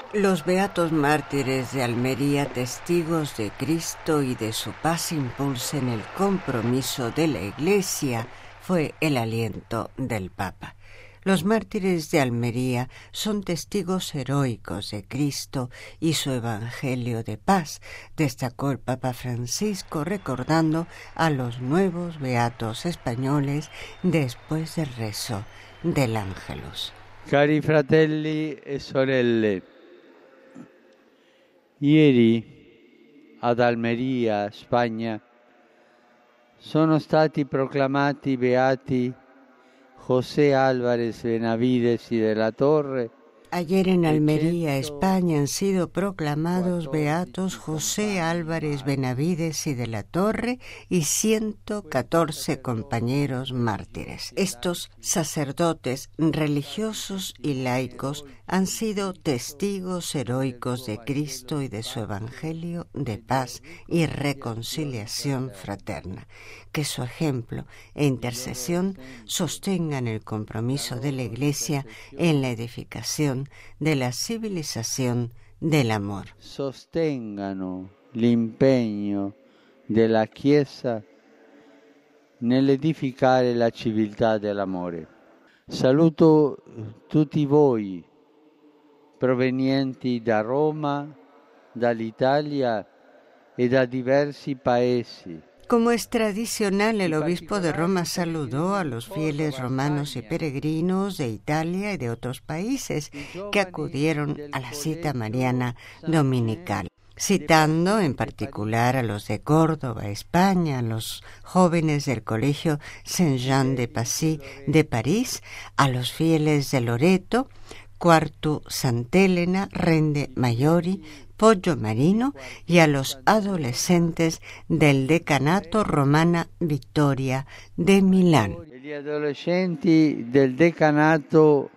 Los beatos mártires de Almería, testigos de Cristo y de su paz, impulsen el compromiso de la Iglesia, fue el aliento del Papa. Los mártires de Almería son testigos heroicos de Cristo y su evangelio de paz, destacó el Papa Francisco, recordando a los nuevos beatos españoles después del rezo del Ángelus. Cari fratelli e sorelle, ieri ad Almeria, Spagna, sono stati proclamati beati José Álvarez Benavides y de la Torre. Ayer en Almería, España, han sido proclamados beatos José Álvarez Benavides y de la Torre y 114 compañeros mártires. Estos sacerdotes religiosos y laicos han sido testigos heroicos de Cristo y de su evangelio de paz y reconciliación fraterna. Que su ejemplo e intercesión sostengan el compromiso de la Iglesia en la edificación de la civilización del amor. Sostengano l'impegno della Chiesa nell'edificare la civiltà dell'amore. Saluto tutti voi, provenienti da Roma, dall'Italia e da diversi paesi. Como es tradicional, el obispo de Roma saludó a los fieles romanos y peregrinos de Italia y de otros países que acudieron a la cita mariana dominical, citando en particular a los de Córdoba, España, a los jóvenes del colegio Saint-Jean-de-Passy de París, a los fieles de Loreto, Quartu Sant'Elena, Rende Maiori, Poggio Marino y a los adolescentes del decanato Romana Vittoria de Milán. Gli adolescenti del decanato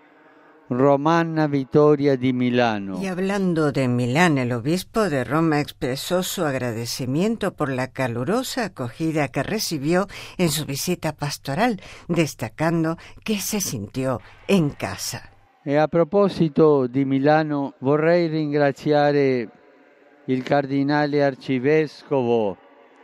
Romana Vittoria di Milano. Y hablando de Milán, el obispo de Roma expresó su agradecimiento por la calurosa acogida que recibió en su visita pastoral, destacando que se sintió en casa. E a proposito di Milano vorrei ringraziare il cardinale arcivescovo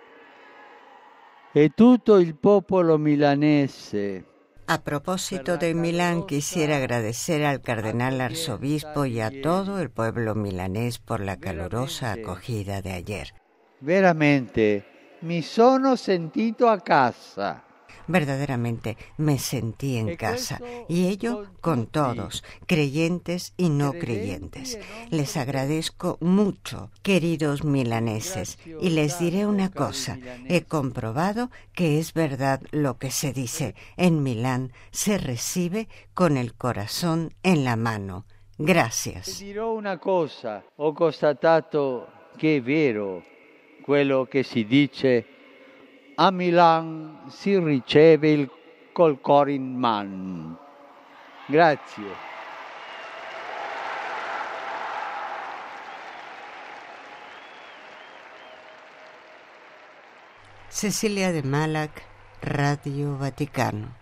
e tutto il popolo milanese. A propósito de Milán, quisiera agradecer al cardenal arzobispo y a todo el pueblo milanés por la calurosa acogida de ayer. Veramente mi sono sentito a casa. Verdaderamente me sentí en casa, y ello con todos, creyentes y no creyentes. Les agradezco mucho, queridos milaneses, y les diré una cosa, he comprobado que es verdad lo que se dice, en Milán se recibe con el corazón en la mano. Gracias. Ti dirò una cosa, ho constatato che è vero quello che si dice. A Milan si riceve col cor in man. Grazie. Cecilia de Malac, Radio Vaticano.